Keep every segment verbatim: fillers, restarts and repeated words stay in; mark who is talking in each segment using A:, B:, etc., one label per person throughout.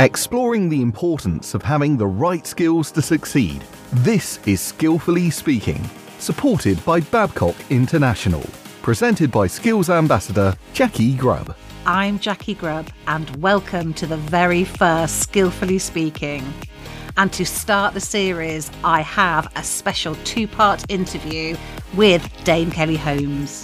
A: exploring the importance of having the right skills to succeed. This is Skillfully Speaking, supported by Babcock International, presented by Skills Ambassador Jackie Grubb.
B: I'm Jackie Grubb, and welcome to the very first Skillfully Speaking. And to start the series, I have a special two-part interview with Dame Kelly Holmes.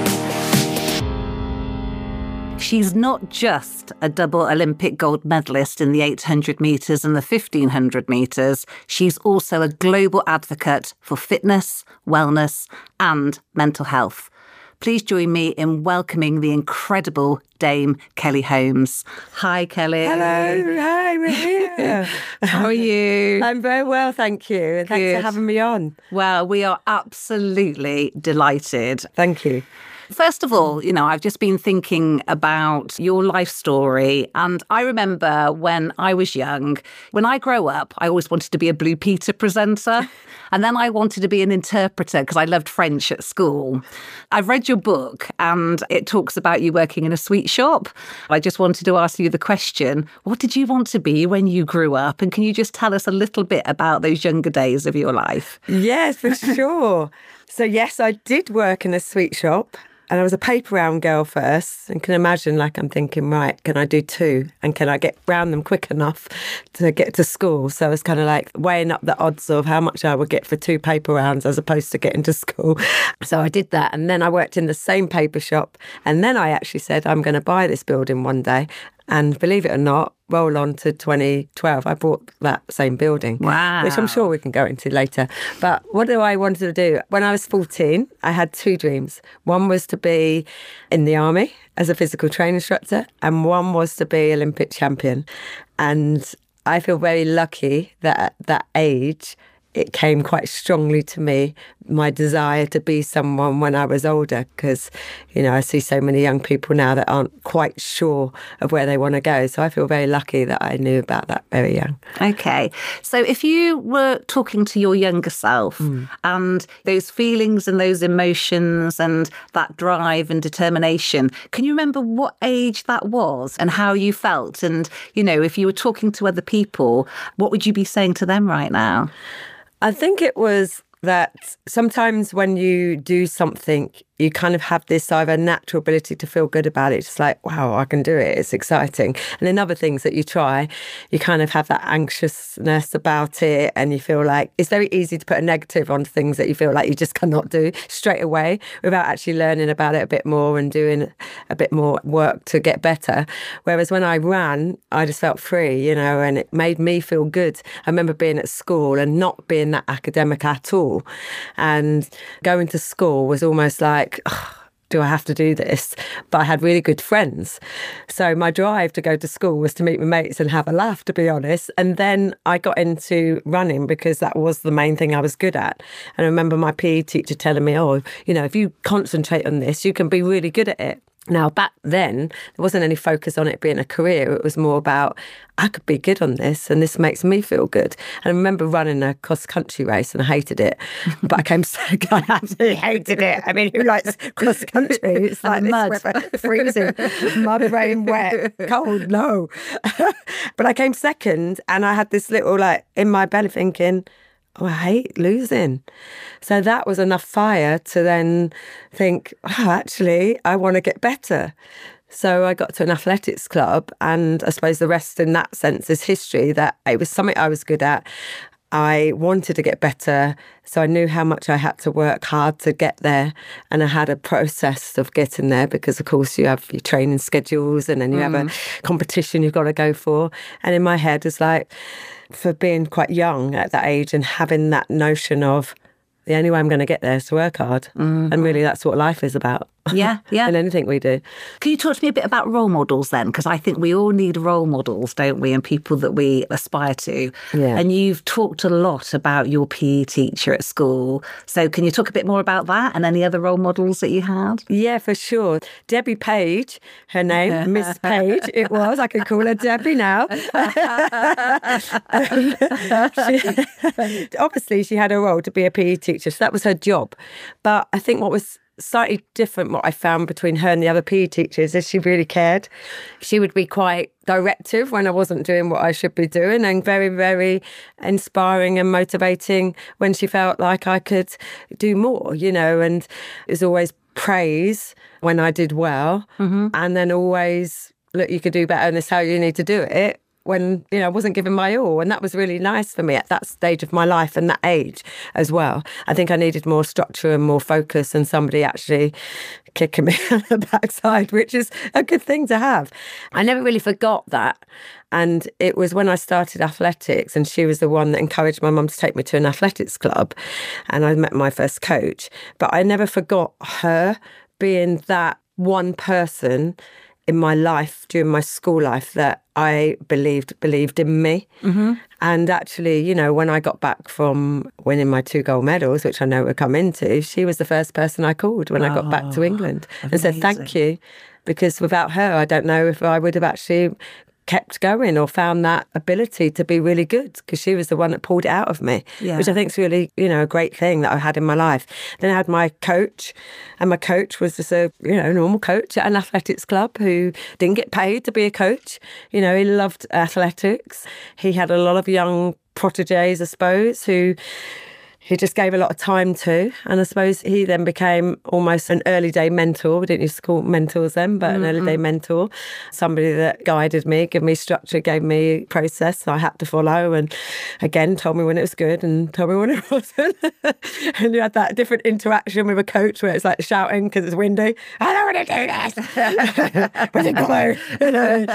B: She's not just a double Olympic gold medalist in the eight hundred metres and the fifteen hundred metres. She's also a global advocate for fitness, wellness and mental health. Please join me in welcoming the incredible Dame Kelly Holmes. Hi, Kelly.
C: Hello. Hi, we're here.
B: How are you?
C: I'm very well, thank you. And thanks
B: Good.
C: for having me on.
B: Well, we are absolutely delighted.
C: Thank you.
B: First of all, you know, I've just been thinking about your life story. And I remember when I was young, when I grow up, I always wanted to be a Blue Peter presenter. And then I wanted to be an interpreter because I loved French at school. I've read your book and it talks about you working in a sweet shop. I just wanted to ask you the question, what did you want to be when you grew up? And can you just tell us a little bit about those younger days of your life?
C: Yes, for sure. So yes, I did work in a sweet shop. And I was a paper round girl first, and can imagine, like, I'm thinking, right, can I do two? And can I get round them quick enough to get to school? So I was kind of like weighing up the odds of how much I would get for two paper rounds as opposed to getting to school. So I did that. And then I worked in the same paper shop. And then I actually said, I'm going to buy this building one day. And believe it or not, roll on to twenty twelve, I bought that same building.
B: Wow.
C: Which I'm sure we can go into later. But what do I wanted to do? When I was fourteen, I had two dreams. One was to be in the army as a physical training instructor, and one was to be Olympic champion. And I feel very lucky that at that age, it came quite strongly to me, my desire to be someone when I was older, because, you know, I see so many young people now that aren't quite sure of where they want to go. So I feel very lucky that I knew about that very young.
B: Okay. So if you were talking to your younger self mm. and those feelings and those emotions and that drive and determination, can you remember what age that was and how you felt? And, you know, if you were talking to other people, what would you be saying to them right now?
C: I think it was that sometimes when you do something, you kind of have this either natural ability to feel good about it. It's like, wow, I can do it. It's exciting. And then other things that you try, you kind of have that anxiousness about it. And you feel like it's very easy to put a negative on things that you feel like you just cannot do straight away without actually learning about it a bit more and doing a bit more work to get better. Whereas when I ran, I just felt free, you know, and it made me feel good. I remember being at school and not being that academic at all. And going to school was almost like, oh, do I have to do this? But I had really good friends. So my drive to go to school was to meet my mates and have a laugh, to be honest. And then I got into running because that was the main thing I was good at. And I remember my P E teacher telling me, oh, you know, if you concentrate on this, you can be really good at it. Now, back then, there wasn't any focus on it being a career. It was more about, I could be good on this and this makes me feel good. And I remember running a cross-country race and I hated it. But I came sick. I absolutely hated it. I mean, who likes cross-country? It's like
B: mud.
C: this weather, freezing, mud, rain, wet, cold, no. But I came second and I had this little, like, in my belly thinking, oh, I hate losing. So that was enough fire to then think, oh, actually, I want to get better. So I got to an athletics club, and I suppose the rest in that sense is history, that it was something I was good at. I wanted to get better, so I knew how much I had to work hard to get there, and I had a process of getting there because, of course, you have your training schedules and then you mm. have a competition you've got to go for. And in my head, it's like, for being quite young at that age and having that notion of the only way I'm going to get there is to work hard. Mm. And really that's what life is about.
B: Yeah, yeah.
C: And anything we do.
B: Can you talk to me a bit about role models then? Because I think we all need role models, don't we? And people that we aspire to.
C: Yeah.
B: And you've talked a lot about your P E teacher at school. So can you talk a bit more about that and any other role models that you had?
C: Yeah, for sure. Debbie Page, her name, Miss Page, it was. I can call her Debbie now. she, obviously, she had a role to be a P E teacher, so that was her job. But I think what was slightly different what I found between her and the other P E teachers is she really cared. She would be quite directive when I wasn't doing what I should be doing, and very, very inspiring and motivating when she felt like I could do more, you know, and it was always praise when I did well, mm-hmm. and then always, look, you could do better and this is how you need to do it, when, you know, I wasn't giving my all. And that was really nice for me at that stage of my life and that age as well. I think I needed more structure and more focus and somebody actually kicking me on the backside, which is a good thing to have. I never really forgot that. And it was when I started athletics, and she was the one that encouraged my mum to take me to an athletics club. And I met my first coach. But I never forgot her being that one person in my life during my school life that I believed believed in me. Mm-hmm. And actually, you know, when I got back from winning my two gold medals, which I know we'll come into, she was the first person I called when oh, I got back to England amazing. And said thank you, because without her, I don't know if I would have actually kept going or found that ability to be really good, because she was the one that pulled it out of me, yeah. which I think is really, you know, a great thing that I had in my life. Then I had my coach, and my coach was just a, you know, normal coach at an athletics club who didn't get paid to be a coach. You know, he loved athletics. He had a lot of young proteges, I suppose, who he just gave a lot of time to. And I suppose he then became almost an early day mentor. We didn't used to call mentors then, but mm-hmm. an early day mentor. Somebody that guided me, gave me structure, gave me process I had to follow. And again, told me when it was good and told me when it wasn't. And you had that different interaction with a coach where it's like shouting because it's windy. I don't want to do this. With a glue. You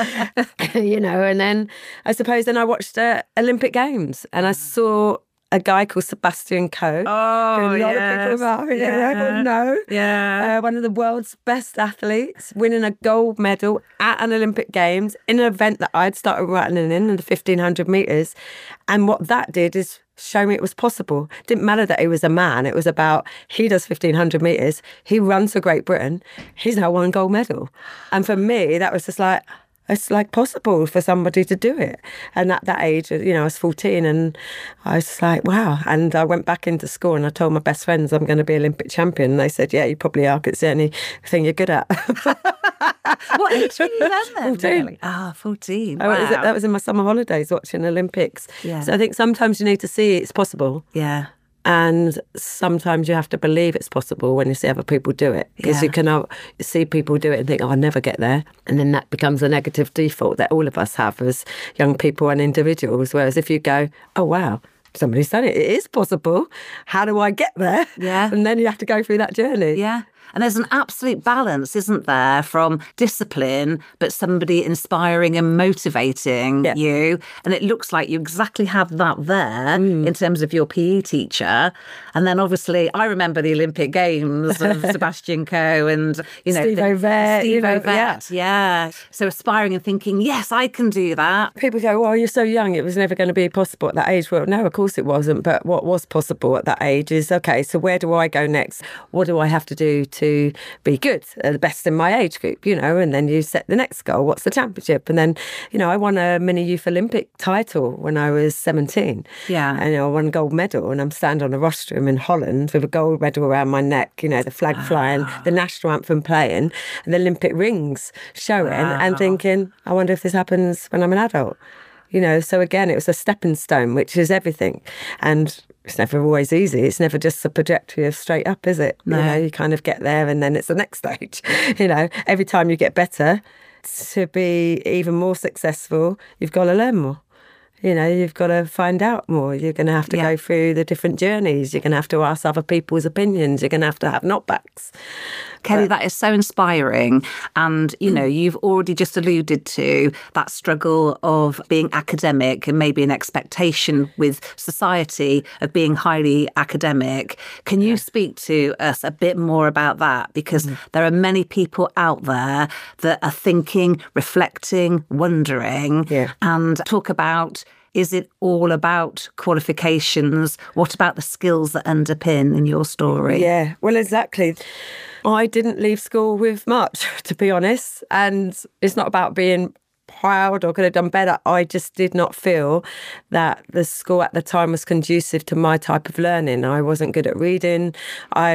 C: know? You know, and then I suppose then I watched the Olympic Games and I saw a guy called Sebastian Coe.
B: Oh,
C: who a lot
B: yes.
C: of people are,
B: yeah.
C: know.
B: Yeah.
C: Uh, one of the world's best athletes, winning a gold medal at an Olympic Games in an event that I'd started running in, in the fifteen hundred metres. And what that did is show me it was possible. It didn't matter that he was a man. It was about, he does fifteen hundred metres. He runs for Great Britain. He's now won a gold medal. And for me, that was just like, it's like possible for somebody to do it. And at that age, you know, I was fourteen and I was just like, wow. And I went back into school and I told my best friends I'm going to be Olympic champion. And they said, yeah, you probably are, because it's the only thing you're good at.
B: What age were you then? then
C: fourteen.
B: Really? Ah, fourteen.
C: Wow.
B: Wow.
C: Was, that was in my summer holidays watching Olympics.
B: Yeah.
C: So I think sometimes you need to see it's possible.
B: Yeah.
C: And sometimes you have to believe it's possible when you see other people do it. Because
B: Yeah.
C: you can uh, see people do it and think, oh, I'll never get there. And then that becomes a negative default that all of us have as young people and individuals. Whereas if you go, oh, wow, somebody's done it. It is possible. How do I get there?
B: Yeah.
C: And then you have to go through that journey.
B: Yeah. And there's an absolute balance, isn't there, from discipline, but somebody inspiring and motivating
C: Yeah.
B: you. And it looks like you exactly have that there mm. in terms of your P E teacher. And then obviously, I remember the Olympic Games of Sebastian Coe and, you know,
C: Steve
B: the,
C: Ovett.
B: Steve
C: you know,
B: Ovett. Yeah. yeah. So aspiring and thinking, yes, I can do that.
C: People go, well, you're so young, it was never going to be possible at that age. Well, no, of course it wasn't. But what was possible at that age is, okay, so where do I go next? What do I have to do to be good, uh, the best in my age group, you know? And then you set the next goal. What's the championship? And then, you know, I won a mini youth Olympic title when I was seventeen.
B: Yeah.
C: And you know, I won a gold medal, and I'm standing on a rostrum in Holland with a gold medal around my neck, you know, the flag wow. flying, the national anthem playing, and the Olympic rings showing, wow. and thinking, I wonder if this happens when I'm an adult. You know, so again, it was a stepping stone, which is everything. And it's never always easy. It's never just a trajectory of straight up, is it?
B: No.
C: You know, you kind of get there and then it's the next stage. You know, every time you get better, to be even more successful, you've got to learn more. You know, you've got to find out more. You're going to have to yeah. go through the different journeys. You're going to have to ask other people's opinions. You're going to have to have knockbacks.
B: Kelly, but that is so inspiring. And, you know, you've already just alluded to that struggle of being academic and maybe an expectation with society of being highly academic. Can you yeah. speak to us a bit more about that? Because mm-hmm. there are many people out there that are thinking, reflecting, wondering, yeah. and talk about, is it all about qualifications? What about the skills that underpin in your story?
C: Yeah, well, exactly. I didn't leave school with much, to be honest. And it's not about being proud or could have done better. I just did not feel that the school at the time was conducive to my type of learning. I wasn't good at reading. I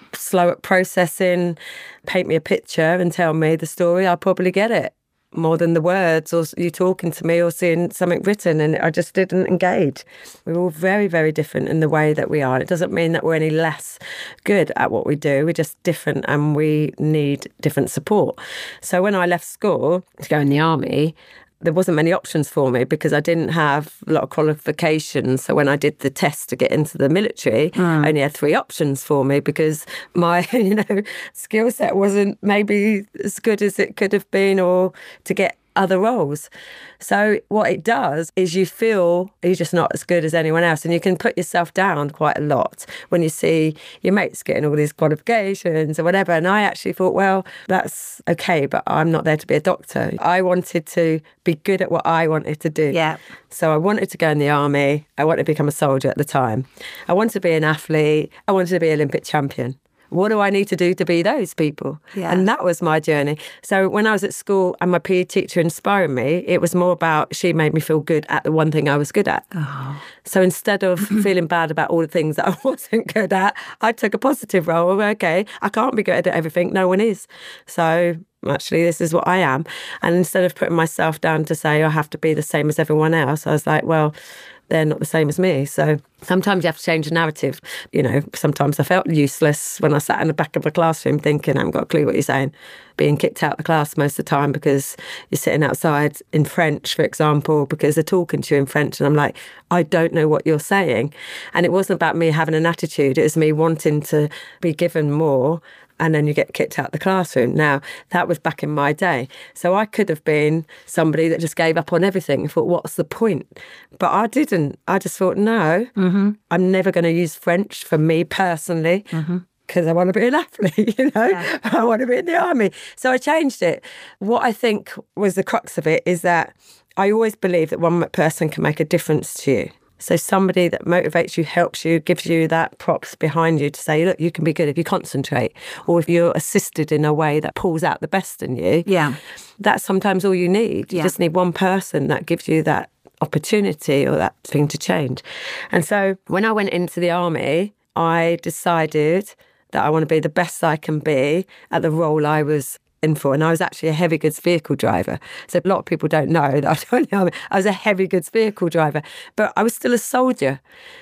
C: slow at processing, paint me a picture and tell me the story, I'll probably get it more than the words or you talking to me or seeing something written, and I just didn't engage. We're all very, very different in the way that we are. It doesn't mean that we're any less good at what we do. We're just different and we need different support. So when I left school to go in the army, there wasn't many options for me because I didn't have a lot of qualifications. So when I did the test to get into the military, mm. I only had three options for me because my, you know, skill set wasn't maybe as good as it could have been, or to get other roles. So what it does is you feel you're just not as good as anyone else, and you can put yourself down quite a lot when you see your mates getting all these qualifications or whatever. And I actually thought, well, that's okay, but I'm not there to be a doctor. I wanted to be good at what I wanted to do.
B: Yeah.
C: So I wanted to go in the army. I wanted to become a soldier at the time. I wanted to be an athlete. I wanted to be an Olympic champion. What do I need to do to be those people?
B: Yeah.
C: And that was my journey. So when I was at school and my P E teacher inspired me, it was more about she made me feel good at the one thing I was good at. Oh. So instead of feeling bad about all the things that I wasn't good at, I took a positive role. Okay, I can't be good at everything. No one is. So actually, this is what I am. And instead of putting myself down to say I have to be the same as everyone else, I was like, well, they're not the same as me. So sometimes you have to change the narrative. You know, sometimes I felt useless when I sat in the back of a classroom thinking, I haven't got a clue what you're saying. Being kicked out of the class most of the time because you're sitting outside in French, for example, because they're talking to you in French. And I'm like, I don't know what you're saying. And it wasn't about me having an attitude. It was me wanting to be given more. And then you get kicked out of the classroom. Now, that was back in my day. So I could have been somebody that just gave up on everything and thought, what's the point? But I didn't. I just thought, no, mm-hmm. I'm never going to use French for me personally because mm-hmm. I want to be an athlete, you know? Yeah. I want to be in the army. So I changed it. What I think was the crux of it is that I always believe that one person can make a difference to you. So somebody that motivates you, helps you, gives you that props behind you to say, look, you can be good if you concentrate, or if you're assisted in a way that pulls out the best in you.
B: Yeah.
C: That's sometimes all you need. You yeah. just need one person that gives you that opportunity or that thing to change. And so when I went into the army, I decided that I want to be the best I can be at the role I was in for. And I was actually a heavy goods vehicle driver. So a lot of people don't know that I don't know. I was a heavy goods vehicle driver, but I was still a soldier.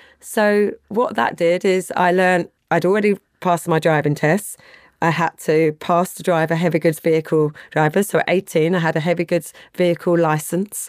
C: So what that did is I learned, I'd already passed my driving tests. I had to pass to drive a heavy goods vehicle driver. So at eighteen, I had a heavy goods vehicle license.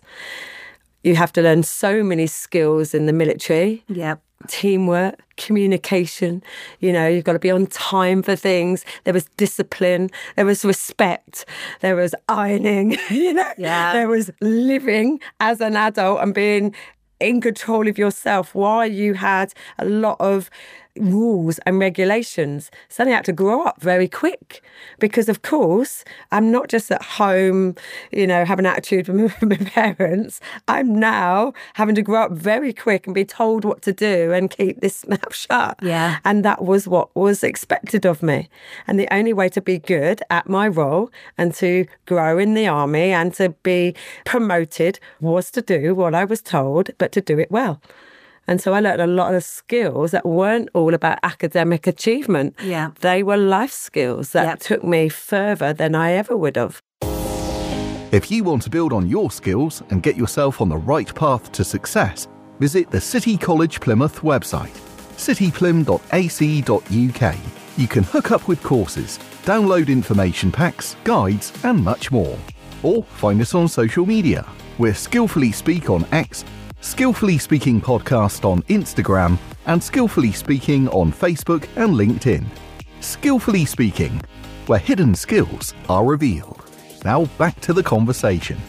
C: You have to learn so many skills in the military.
B: Yep.
C: Teamwork, communication, you know, you've got to be on time for things. There was discipline, there was respect, there was ironing, you know,
B: yeah.
C: there was living as an adult and being in control of yourself while you had a lot of rules and regulations. Suddenly I had to grow up very quick because, of course, I'm not just at home, you know, having an attitude with my parents. I'm now having to grow up very quick and be told what to do and keep this mouth shut.
B: Yeah.
C: And that was what was expected of me. And the only way to be good at my role and to grow in the army and to be promoted was to do what I was told, but to do it well. And so I learned a lot of skills that weren't all about academic achievement.
B: Yeah.
C: They were life skills that
B: yep.
C: took me further than I ever would have.
A: If you want to build on your skills and get yourself on the right path to success, visit the City College Plymouth website, city plym dot a c dot u k. You can hook up with courses, download information packs, guides, and much more. Or find us on social media. We're Skillfully Speak on X, Skillfully Speaking Podcast on Instagram, and Skillfully Speaking on Facebook and LinkedIn. Skillfully Speaking, where hidden skills are revealed. Now back to the conversation.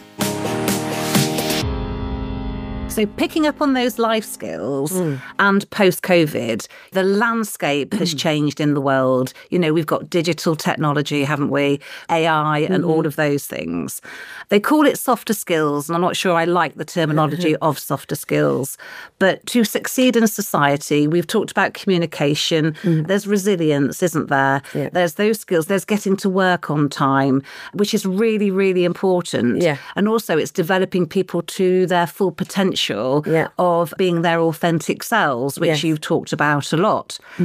B: So picking up on those life skills mm. and post-COVID, the landscape has changed in the world. You know, we've got digital technology, haven't we? A I and mm-hmm. all of those things. They call it softer skills, and I'm not sure I like the terminology of softer skills. But to succeed in society, we've talked about communication. Mm. There's resilience, isn't there?
C: Yeah.
B: There's those skills. There's getting to work on time, which is really, really important.
C: Yeah.
B: And also it's developing people to their full potential
C: yeah.
B: of being their authentic selves, which
C: yes.
B: you've talked about a lot.
C: Mm.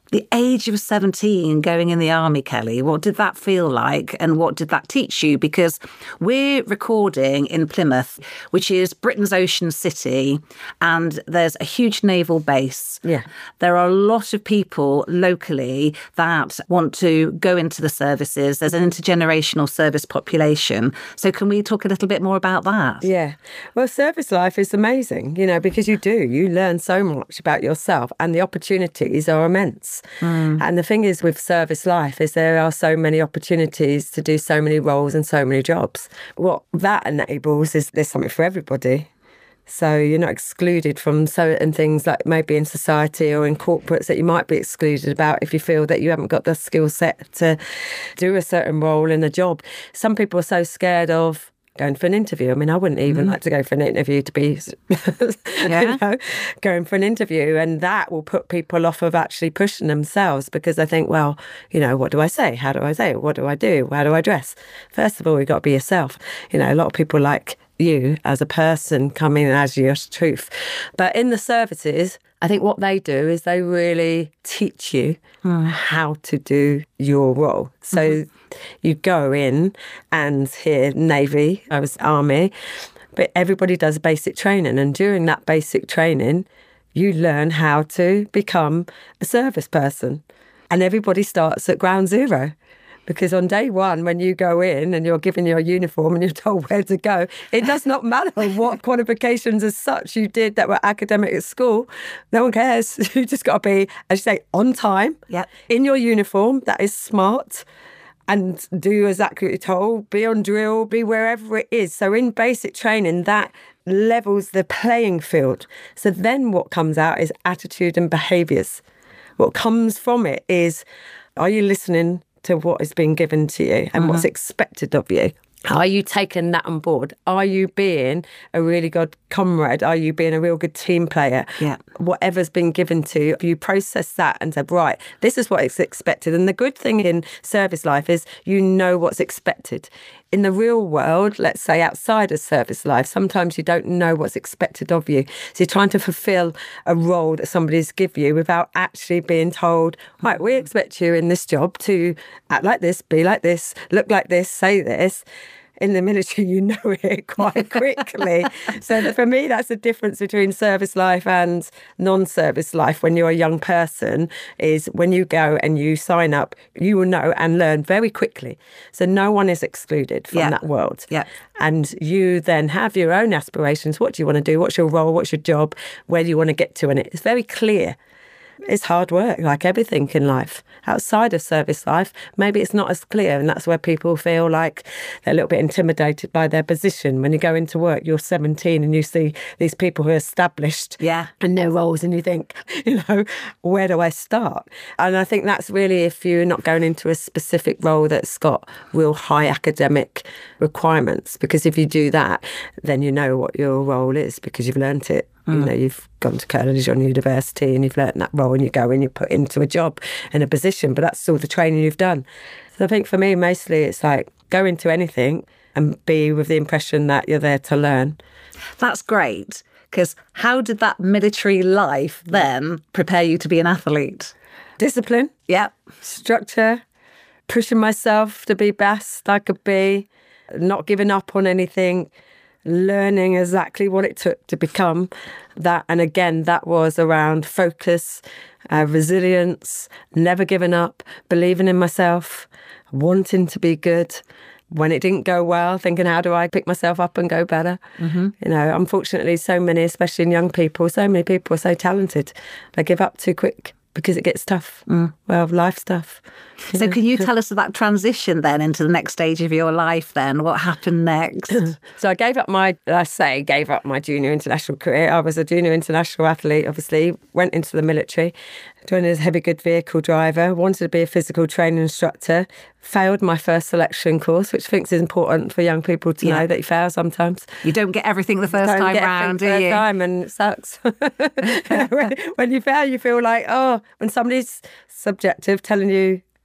B: The age of seventeen going in the army, Kelly, what did that feel like and what did that teach you? Because we're recording in Plymouth, which is Britain's ocean city, and there's a huge naval base.
C: Yeah.
B: There are a lot of people locally that want to go into the services. There's an intergenerational service population. So can we talk a little bit more about that?
C: Yeah. Well, service life is amazing, you know, because you do. You learn so much about yourself and the opportunities are immense. Mm. And the thing is with service life is there are so many opportunities to do so many roles and so many jobs. What that enables is there's something for everybody. So you're not excluded from certain things like maybe in society or in corporates that you might be excluded about if you feel that you haven't got the skill set to do a certain role in a job. Some people are so scared of going for an interview. I mean, I wouldn't even mm. like to go for an interview to be, yeah. you know, going for an interview. And that will put people off of actually pushing themselves because they think, well, you know, what do I say? How do I say it? What do I do? How do I dress? First of all, you've got to be yourself. You know, a lot of people like you as a person coming as your truth. But in the services, I think what they do is they really teach you mm. how to do your role. So mm-hmm. you go in and here, Navy, I was Army, but everybody does basic training. And during that basic training, you learn how to become a service person. And everybody starts at ground zero. Because on day one, when you go in and you're given your uniform and you're told where to go, it does not matter what qualifications as such you did that were academic at school. No one cares. You just got to be, as you say, on time,
B: yep.
C: in your uniform that is smart and do exactly what you're told, be on drill, be wherever it is. So in basic training, that levels the playing field. So then what comes out is attitude and behaviours. What comes from it is, are you listening to what is being given to you and mm-hmm. what's expected of you? Are you taking that on board? Are you being a really good comrade? Are you being a real good team player?
B: Yeah.
C: Whatever's been given to you, you process that and say, right, this is what is expected. And the good thing in service life is you know what's expected. In the real world, let's say outside of service life, sometimes you don't know what's expected of you. So you're trying to fulfill a role that somebody's give you without actually being told, right, we expect you in this job to act like this, be like this, look like this, say this. In the military, you know it quite quickly. So for me, that's the difference between service life and non-service life when you're a young person, is when you go and you sign up, you will know and learn very quickly. So no one is excluded from
B: yeah.
C: that world.
B: Yeah.
C: And you then have your own aspirations. What do you want to do? What's your role? What's your job? Where do you want to get to? And it's very clear. It's hard work, like everything in life. Outside of service life, maybe it's not as clear, and that's where people feel like they're a little bit intimidated by their position. When you go into work, you're seventeen and you see these people who are established
B: yeah.
C: in their roles, and you think, you know, where do I start? And I think that's really if you're not going into a specific role that's got real high academic requirements, because if you do that, then you know what your role is because you've learnt it. You know, you've gone to college or university and you've learnt that role and you go and you put into a job and a position, but that's all the training you've done. So I think for me, mostly it's like go into anything and be with the impression that you're there to learn.
B: That's great, because how did that military life then prepare you to be an athlete?
C: Discipline.
B: Yeah.
C: Structure. Pushing myself to be best I could be. Not giving up on anything. Learning exactly what it took to become that. And again, that was around focus, uh, resilience, never giving up, believing in myself, wanting to be good. When it didn't go well, thinking, how do I pick myself up and go better? Mm-hmm. You know, unfortunately, so many, especially in young people, so many people are so talented. They give up too quick because it gets tough. Mm. Well, life stuff.
B: So can you tell us that transition then into the next stage of your life then? What happened next?
C: So I gave up my, I say, gave up my junior international career. I was a junior international athlete, obviously, went into the military, joined as a heavy good vehicle driver, wanted to be a physical training instructor, failed my first selection course, which I think is important for young people to yeah. know that you fail sometimes.
B: You don't get everything the first time round, do you?
C: Time, and it sucks. when, when you fail, you feel like, oh, when somebody's subjective telling you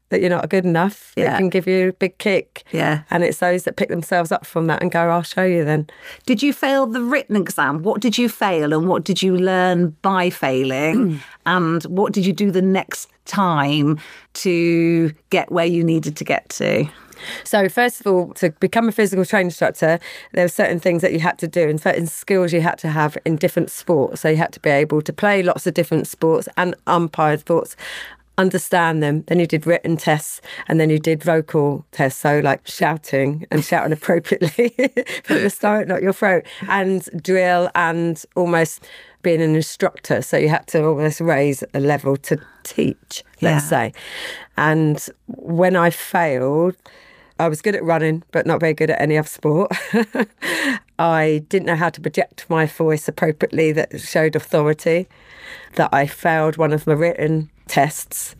C: that you're not good enough that
B: Yeah.
C: can give you a big kick.
B: Yeah.
C: And it's those that pick themselves up from that and go, I'll show you then.
B: Did you fail the written exam? What did you fail and what did you learn by failing? And what did you do the next time to get where you needed to get to?
C: So first of all, to become a physical training instructor, there were certain things that you had to do and certain skills you had to have in different sports. So you had to be able to play lots of different sports and umpire sports, understand them. Then you did written tests and then you did vocal tests. So like shouting and shouting appropriately from the start, not your throat, and drill and almost being an instructor. So you had to almost raise a level to teach, let's
B: Yeah.
C: say. And when I failed, I was good at running, but not very good at any other sport. I didn't know how to project my voice appropriately that showed authority, that I failed one of my written tests.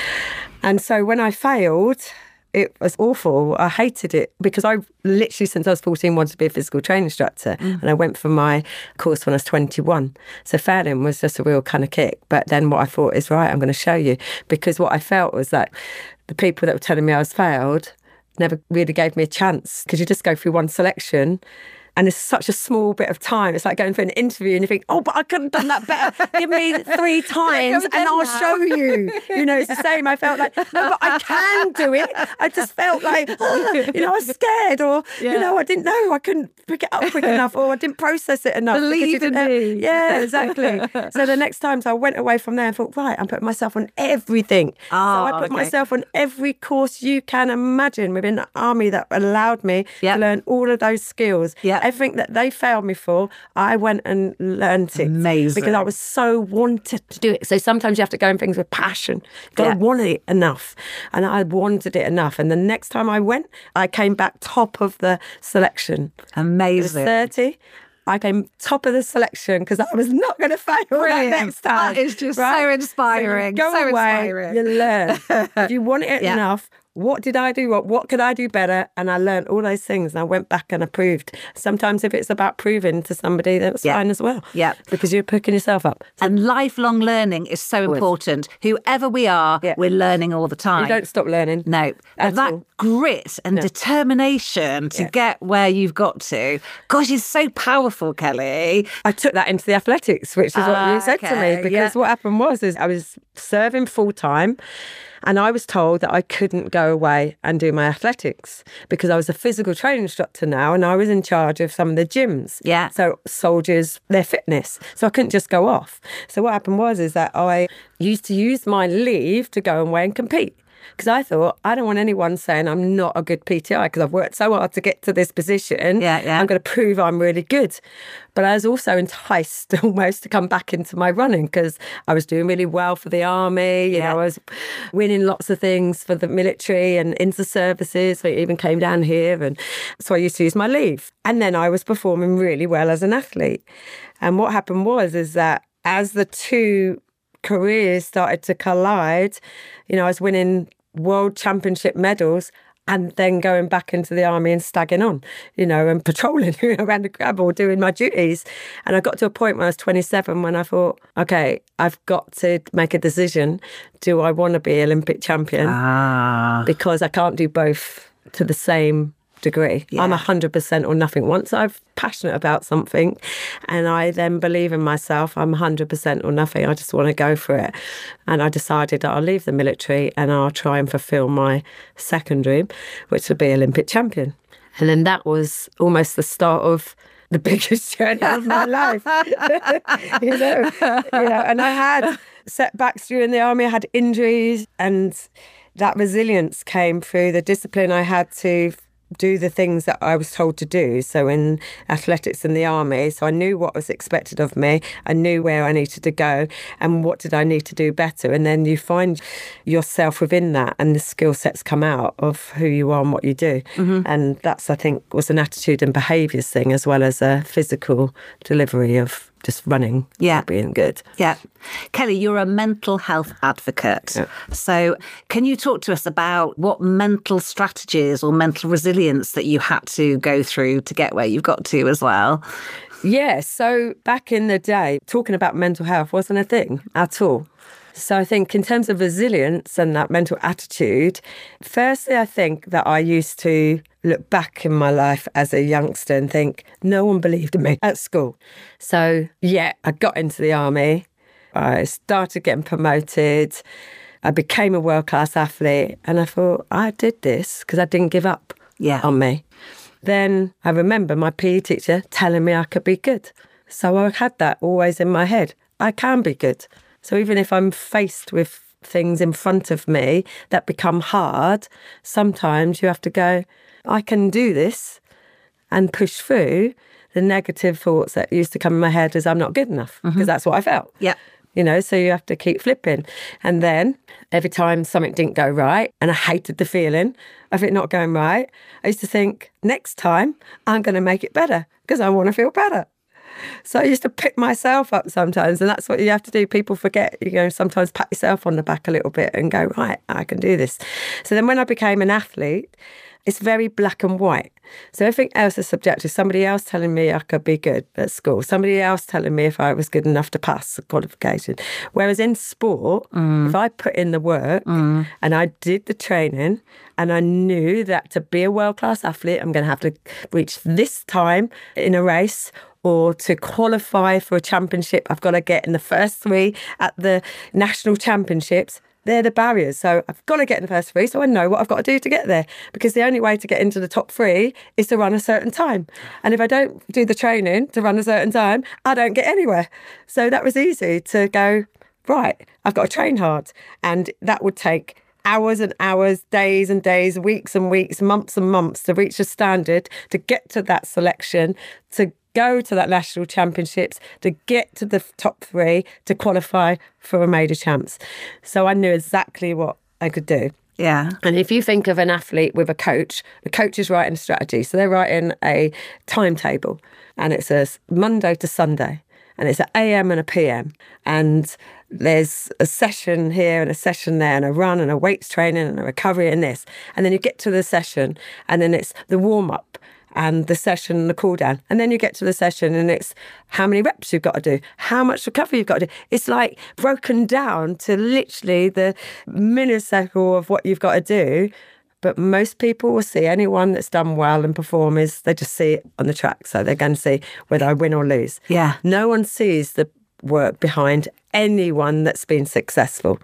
C: And so when I failed, it was awful. I hated it because I literally, since I was fourteen, wanted to be a physical training instructor. Mm. And I went for my course when I was twenty-one. So failing was just a real kind of kick. But then what I thought is, right, I'm going to show you. Because what I felt was that the people that were telling me I was failed never really gave me a chance, because you just go through one selection and it's such a small bit of time. It's like going for an interview and you think, oh, but I could have done that better. Give me three times and I'll show you. You know, it's the same. I felt like, no, but I can do it. I just felt like, you know, I was scared, or,
B: Yeah.
C: you know, I didn't know. I couldn't pick it up quick enough, or I didn't process it enough.
B: Believe in me.
C: Yeah, exactly. So the next times I went away from there and thought, right, I'm putting myself on everything.
B: Oh,
C: so I put
B: okay.
C: myself on every course you can imagine within the army that allowed me
B: Yep.
C: to learn all of those skills.
B: Yep.
C: Everything that they failed me for, I went and learned it.
B: Amazing.
C: Because I was so wanted to do it. So sometimes you have to go in things with passion. You've got
B: Yeah.
C: to want it enough. And I wanted it enough. And the next time I went, I came back top of the selection. I was
B: Amazing.
C: thirty. I came top of the selection because I was not going to fail
B: Brilliant.
C: that next time.
B: That is just so
C: Right?
B: inspiring.
C: So you go
B: So
C: away,
B: inspiring.
C: you learn. If you want it
B: Yeah.
C: enough, what did I do? What what could I do better? And I learned all those things, and I went back and I proved. Sometimes if it's about proving to somebody, that's
B: Yeah.
C: fine as well.
B: Yeah.
C: Because you're picking yourself up. So
B: And lifelong learning is so important. Whoever we are,
C: Yeah.
B: we're learning all the time.
C: you don't stop learning.
B: No,
C: At
B: that
C: all.
B: grit and determination to
C: Yeah.
B: get where you've got to. Gosh, it's so powerful, Kelly.
C: I took that into the athletics, which is what
B: Ah,
C: you said to
B: okay,
C: me. Because
B: yeah.
C: what happened was, is I was serving full time, and I was told that I couldn't go away and do my athletics because I was a physical training instructor now, and I was in charge of some of the gyms.
B: Yeah.
C: So soldiers, their fitness. So I couldn't just go off. So what happened was, is that I used to use my leave to go away and compete. Because I thought, I don't want anyone saying I'm not a good P T I because I've worked so hard to get to this position.
B: Yeah, yeah.
C: I'm going to prove I'm really good. But I was also enticed almost to come back into my running because I was doing really well for the army. You
B: Yeah.
C: know, I was winning lots of things for the military and inter-services. So it even came down here. And so I used to use my leave. And then I was performing really well as an athlete. And what happened was, is that as the two careers started to collide, you know, I was winning world championship medals and then going back into the army and stagging on, you know, and patrolling around the gravel, doing my duties. And I got to a point when I was twenty-seven when I thought, okay, I've got to make a decision. Do I want to be Olympic champion?
B: Ah.
C: Because I can't do both to the same degree.
B: Yeah.
C: I'm one hundred percent or nothing. Once I'm passionate about something and I then believe in myself, I'm one hundred percent or nothing. I just want to go for it. And I decided that I'll leave the military and I'll try and fulfill my second dream, which would be Olympic champion. And then that was almost the start of the biggest journey of my life. you know, you know, and I had setbacks during the army. I had injuries, and that resilience came through the discipline I had to do the things that I was told to do. So in athletics in the army, so I knew what was expected of me. I knew where I needed to go and what did I need to do better. And then you find yourself within that, and the skill sets come out of who you are and what you do. Mm-hmm. And that's, I think, was an attitude and behaviours thing, as well as a physical delivery of just running,
B: Yeah.
C: being good.
B: Yeah. Kelly, you're a mental health advocate.
C: Yeah.
B: So can you talk to us about what mental strategies or mental resilience that you had to go through to get where you've got to as well?
C: Yeah, so back in the day, talking about mental health wasn't a thing at all. So I think in terms of resilience and that mental attitude, firstly, I think that I used to look back in my life as a youngster and think, no one believed in me at school. So yeah, I got into the army. I started getting promoted. I became a world-class athlete. And I thought, I did this because I didn't give up
B: Yeah.
C: on me. Then I remember my P E teacher telling me I could be good. So I had that always in my head. I can be good. So even if I'm faced with things in front of me that become hard, sometimes you have to go, I can do this, and push through the negative thoughts that used to come in my head as I'm not good enough, because that's what I felt.
B: Yeah.
C: You know, so you have to keep flipping. And then every time something didn't go right, and I hated the feeling of it not going right, I used to think, next time I'm going to make it better because I want to feel better. So I used to pick myself up sometimes, and that's what you have to do. People forget, you know, sometimes pat yourself on the back a little bit and go, right, I can do this. So then when I became an athlete, it's very black and white. So everything else is subjective. Somebody else telling me I could be good at school. Somebody else telling me if I was good enough to pass the qualification. Whereas in sport, mm. if I put in the work mm. and I did the training and I knew that to be a world-class athlete, I'm going to have to reach this time in a race, or to qualify for a championship, I've got to get in the first three at the national championships. They're the barriers. So I've got to get in the first three, so I know what I've got to do to get there. Because the only way to get into the top three is to run a certain time. And if I don't do the training to run a certain time, I don't get anywhere. So that was easy to go, right, I've got to train hard. And that would take hours and hours, days and days, weeks and weeks, months and months to reach a standard, to get to that selection, to go to that national championships, to get to the top three, to qualify for a major champs. So I knew exactly what I could do.
B: Yeah.
C: And if you think of an athlete with a coach, the coach is writing a strategy. So they're writing a timetable, and it says Monday to Sunday, and it's an A M and a P M. And there's a session here and a session there and a run and a weights training and a recovery and this. And then you get to the session, and then it's the warm-up and the session and the cool down. And then you get to the session and it's how many reps you've got to do, how much recovery you've got to do. It's like broken down to literally the millisecond of what you've got to do. But most people will see anyone that's done well and perform is they just see it on the track. So they're going to see whether I win or lose. Yeah. No one sees the work behind anyone that's been successful.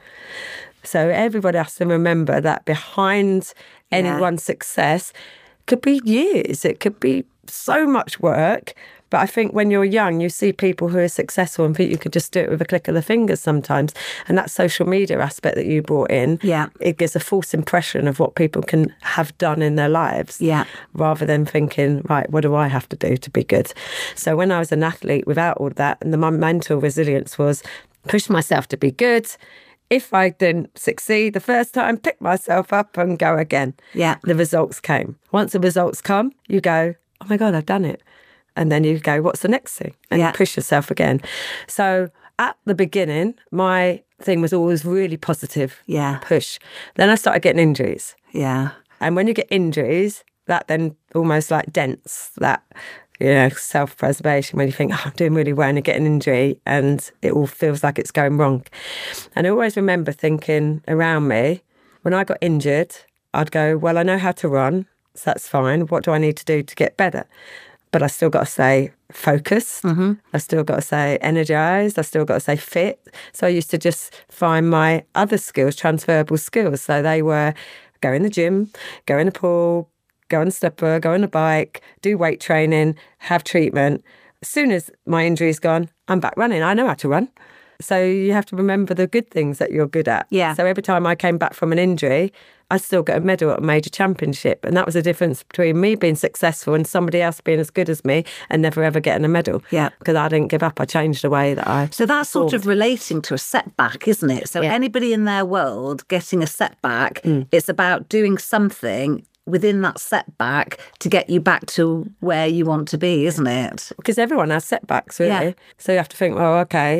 C: So everybody has to remember that behind yeah. anyone's success could be years, it could be so much work. But I think when you're young, you see people who are successful and think you could just do it with a click of the fingers sometimes. And that social media aspect that you brought in, yeah. it gives a false impression of what people can have done in their lives, yeah. rather than thinking, right, what do I have to do to be good? So when I was an athlete without all that, and the, my mental resilience was push myself to be good. If I didn't succeed the first time, pick myself up and go again. Yeah. The results came. Once the results come, you go, oh my God, I've done it. And then you go, what's the next thing? And yeah. you push yourself again. So at the beginning, my thing was always really positive. Yeah. Push. Then I started getting injuries. Yeah. And when you get injuries, that then almost like dents that, you know, self-preservation when you think, oh, I'm doing really well and you get an injury and it all feels like it's going wrong. And I always remember thinking around me, when I got injured, I'd go, well, I know how to run, so that's fine. What do I need to do to get better? But I still got to stay focused. Mm-hmm. I still got to stay energised. I still got to stay fit. So I used to just find my other skills, transferable skills. So they were go in the gym, go in the pool, go on the stepper, go on the bike, do weight training, have treatment. As soon as my injury's gone, I'm back running. I know how to run. So you have to remember the good things that you're good at. Yeah. So every time I came back from an injury, I still got a medal at a major championship. And that was the difference between me being successful and somebody else being as good as me and never ever getting a medal. Yeah. Because I didn't give up. I changed the way that I
B: So that's sort of relating to a setback, isn't it? So yeah. anybody in their world getting a setback, mm. it's about doing something within that setback to get you back to where you want to be, isn't it?
C: Because everyone has setbacks, really. Yeah. So you have to think, well, okay,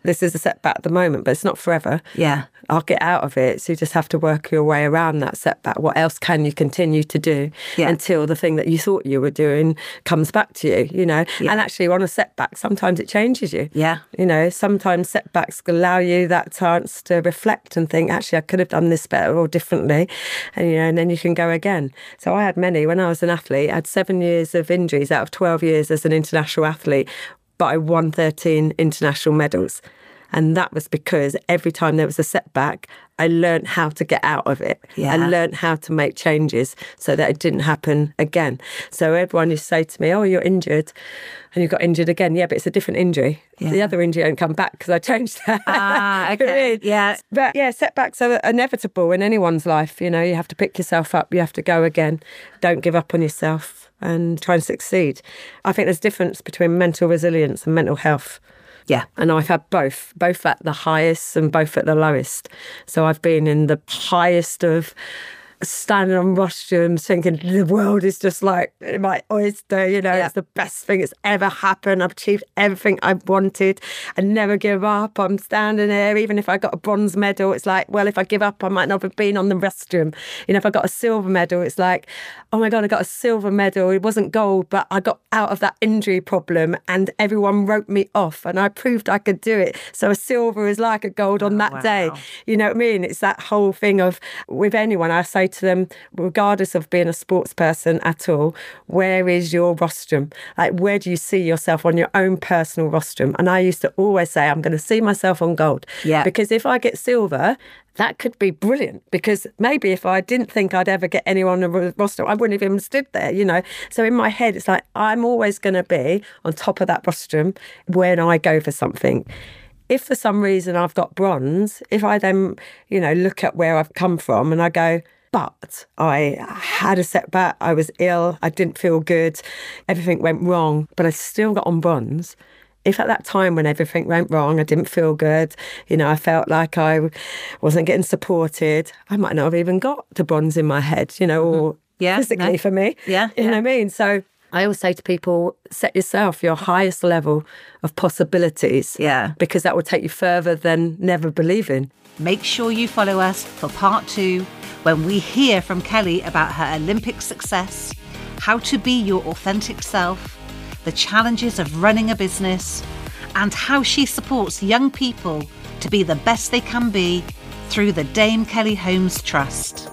C: this is a setback at the moment, but it's not forever.
B: Yeah.
C: I'll get out of it. So you just have to work your way around that setback. What else can you continue to do
B: Yeah.
C: until the thing that you thought you were doing comes back to you, you know?
B: Yeah.
C: And actually on a setback, sometimes it changes you.
B: Yeah.
C: You know, sometimes setbacks allow you that chance to reflect and think, actually, I could have done this better or differently. And, you know, and then you can go again. So I had many. When I was an athlete, I had seven years of injuries out of twelve years as an international athlete, but I won thirteen international medals. And that was because every time there was a setback, I learned how to get out of it.
B: Yeah.
C: I learned how to make changes so that it didn't happen again. So everyone used to say to me, oh, you're injured and you got injured again. Yeah, but it's a different injury.
B: Yeah.
C: The other injury won't come back because I changed that.
B: Ah, okay. Yeah.
C: But yeah, setbacks are inevitable in anyone's life. You know, you have to pick yourself up. You have to go again. Don't give up on yourself and try and succeed. I think there's a difference between mental resilience and mental health.
B: Yeah.
C: And I've had both, both at the highest and both at the lowest. So I've been in the highest of standing on rostrums thinking the world is just like my oyster, you know,
B: Yeah.
C: it's the best thing that's ever happened. I've achieved everything I've wanted. I never give up. I'm standing there. Even if I got a bronze medal, it's like, well, if I give up, I might not have been on the rostrum. You know, if I got a silver medal, it's like, oh my God, I got a silver medal. It wasn't gold, but I got out of that injury problem and everyone wrote me off and I proved I could do it. So a silver is like a gold on that
B: wow.
C: day. You know what I mean? It's that whole thing of, with anyone, I say to them, regardless of being a sports person at all, where is your rostrum? Like, where do you see yourself on your own personal rostrum? And I used to always say, I'm going to see myself on gold.
B: Yeah.
C: Because if I get silver, that could be brilliant, because maybe if I didn't think I'd ever get anyone on the roster, I wouldn't have even stood there, you know. So in my head, it's like, I'm always going to be on top of that rostrum when I go for something. If for some reason I've got bronze, if I then, you know, look at where I've come from and I go, but I had a setback, I was ill, I didn't feel good, everything went wrong, but I still got on bronze. If at that time when everything went wrong, I didn't feel good, you know, I felt like I wasn't getting supported, I might not have even got to bronze in my head, you know, or
B: Yeah,
C: physically
B: no.
C: for me.
B: Yeah,
C: You know
B: yeah.
C: what I mean? So I always say to people, set yourself your highest level of possibilities.
B: Yeah.
C: Because that will take you further than never believing.
B: Make sure you follow us for part two, when we hear from Kelly about her Olympic success, how to be your authentic self, the challenges of running a business, and how she supports young people to be the best they can be through the Dame Kelly Holmes Trust.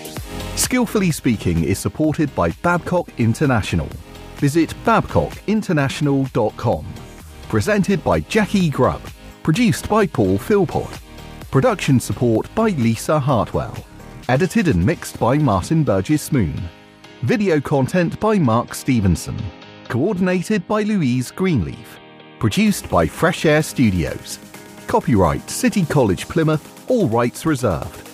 A: Skillfully Speaking is supported by Babcock International. Visit babcock international dot com. Presented by Jackie Grubb. Produced by Paul Philpott. Production support by Lisa Hartwell. Edited and mixed by Martin Burgess-Moon. Video content by Mark Stevenson. Coordinated by Louise Greenleaf. Produced by Fresh Air Studios. Copyright City College Plymouth, all rights reserved.